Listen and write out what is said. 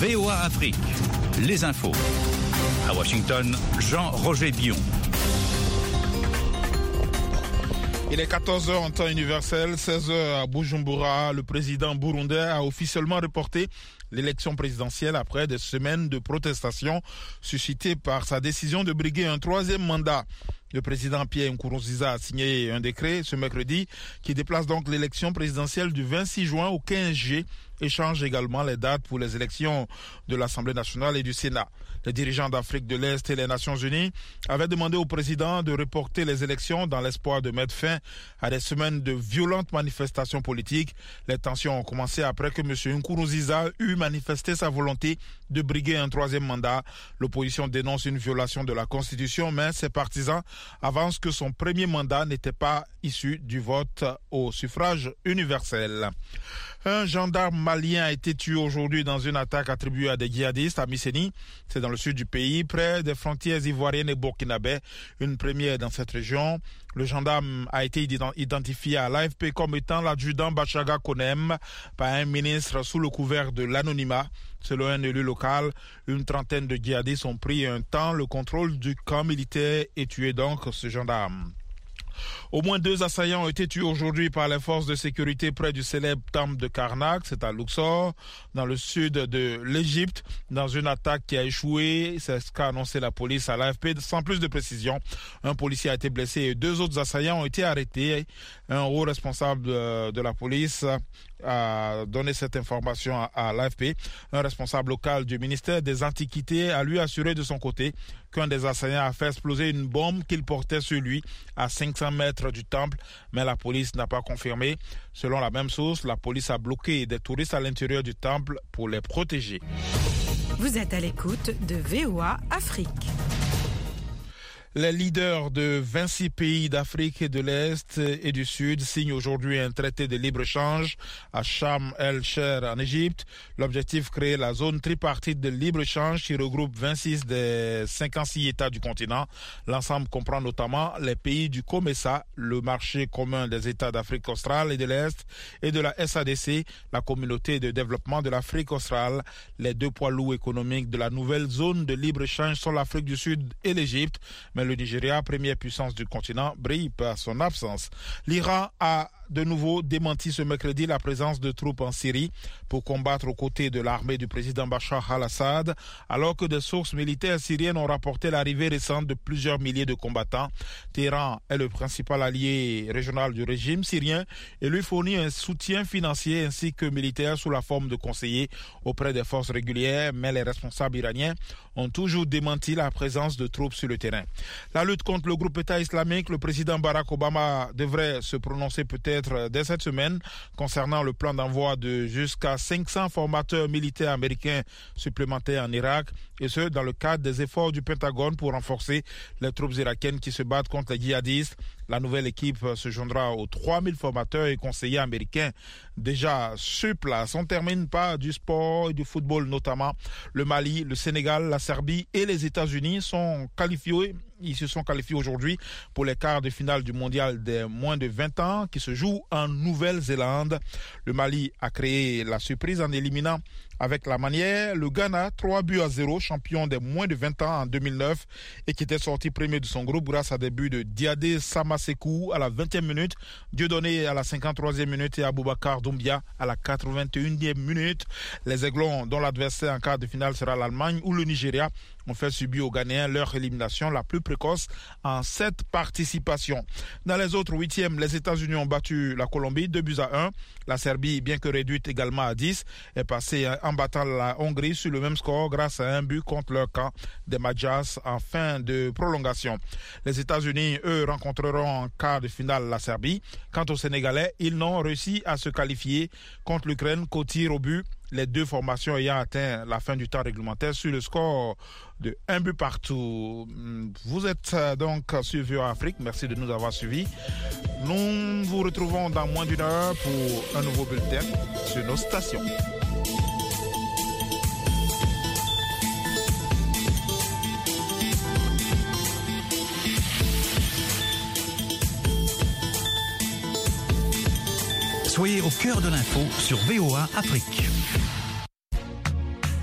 VOA Afrique, les infos. À Washington, Jean-Roger Dion. Il est 14h en temps universel, 16h à Bujumbura. Le président burundais a officiellement reporté l'élection présidentielle après des semaines de protestations suscitées par sa décision de briguer un troisième mandat. Le président Pierre Nkurunziza a signé un décret ce mercredi qui déplace donc l'élection présidentielle du 26 juin au 15 juillet et change également les dates pour les élections de l'Assemblée nationale et du Sénat. Les dirigeants d'Afrique de l'Est et les Nations unies avaient demandé au président de reporter les élections dans l'espoir de mettre fin à des semaines de violentes manifestations politiques. Les tensions ont commencé après que M. Nkurunziza eut manifesté sa volonté de briguer un troisième mandat. L'opposition dénonce une violation de la Constitution, mais ses partisans avancent que son premier mandat n'était pas issu du vote au suffrage universel. Un gendarme malien a été tué aujourd'hui dans une attaque attribuée à des djihadistes à Misséni. C'est dans le sud du pays, près des frontières ivoiriennes et burkinabè. Une première dans cette région. Le gendarme a été identifié à l'AFP comme étant l'adjudant Bachaga Konem par un ministre sous le couvert de l'anonymat. Selon un élu local, une trentaine de djihadistes ont pris un temps le contrôle du camp militaire et tué donc ce gendarme. Au moins 2 assaillants ont été tués aujourd'hui par les forces de sécurité près du célèbre temple de Karnak, c'est à Luxor, dans le sud de l'Égypte, dans une attaque qui a échoué. C'est ce qu'a annoncé la police à l'AFP. Sans plus de précision, un policier a été blessé et 2 autres assaillants ont été arrêtés. Un haut responsable de la police a donné cette information à l'AFP. Un responsable local du ministère des Antiquités a lui assuré de son côté qu'un des assaillants a fait exploser une bombe qu'il portait sur lui à 500 mètres du temple, mais la police n'a pas confirmé. Selon la même source, la police a bloqué des touristes à l'intérieur du temple pour les protéger. Vous êtes à l'écoute de VOA Afrique. Les leaders de 26 pays d'Afrique et de l'Est et du Sud signent aujourd'hui un traité de libre-échange à Sharm el-Sheikh en Égypte. L'objectif, créer la zone tripartite de libre-échange qui regroupe 26 des 56 États du continent. L'ensemble comprend notamment les pays du COMESA, le marché commun des États d'Afrique australe et de l'Est, et de la SADC, la communauté de développement de l'Afrique australe. Les 2 poids lourds économiques de la nouvelle zone de libre-échange sont l'Afrique du Sud et l'Égypte, mais le Nigeria, première puissance du continent, brille par son absence. L'Iran a de nouveau démenti ce mercredi la présence de troupes en Syrie pour combattre aux côtés de l'armée du président Bachar al-Assad, alors que des sources militaires syriennes ont rapporté l'arrivée récente de plusieurs milliers de combattants. Téhéran est le principal allié régional du régime syrien et lui fournit un soutien financier ainsi que militaire sous la forme de conseillers auprès des forces régulières, mais les responsables iraniens ont toujours démenti la présence de troupes sur le terrain. La lutte contre le groupe État islamique, le président Barack Obama devrait se prononcer peut-être dès cette semaine concernant le plan d'envoi de jusqu'à 500 formateurs militaires américains supplémentaires en Irak, et ce dans le cadre des efforts du Pentagone pour renforcer les troupes irakiennes qui se battent contre les djihadistes. La nouvelle équipe se joindra aux 3000 formateurs et conseillers américains déjà sur place. On termine par du sport et du football notamment. Le Mali, le Sénégal, la Serbie et les États-Unis sont qualifiés. Ils se sont qualifiés aujourd'hui pour les quarts de finale du mondial des moins de 20 ans qui se joue en Nouvelle-Zélande. Le Mali a créé la surprise en éliminant avec la manière le Ghana 3-0, champion des moins de 20 ans en 2009 et qui était sorti premier de son groupe grâce à des buts de Diadé Samasekou à la 20e minute, Dieudonné à la 53e minute et Aboubacar Doumbia à la 81e minute. Les Aiglons, dont l'adversaire en quart de finale sera l'Allemagne ou le Nigeria, ont fait subir aux Ghanéens leur élimination la plus précoce en 7 participations. Dans les autres 8e, les États-Unis ont battu la Colombie 2-1. La Serbie, bien que réduite également à 10, est passée en battant la Hongrie sur le même score grâce à un but contre leur camp des Magyars en fin de prolongation. Les États-Unis, eux, rencontreront en quart de finale la Serbie. Quant aux Sénégalais, ils n'ont réussi à se qualifier contre l'Ukraine qu'au tir au but, les 2 formations ayant atteint la fin du temps réglementaire sur le score de 1 but partout. Vous êtes donc sur VOA Afrique. Merci de nous avoir suivis. Nous vous retrouvons dans moins d'1 heure pour un nouveau bulletin sur nos stations. Soyez au cœur de l'info sur VOA Afrique.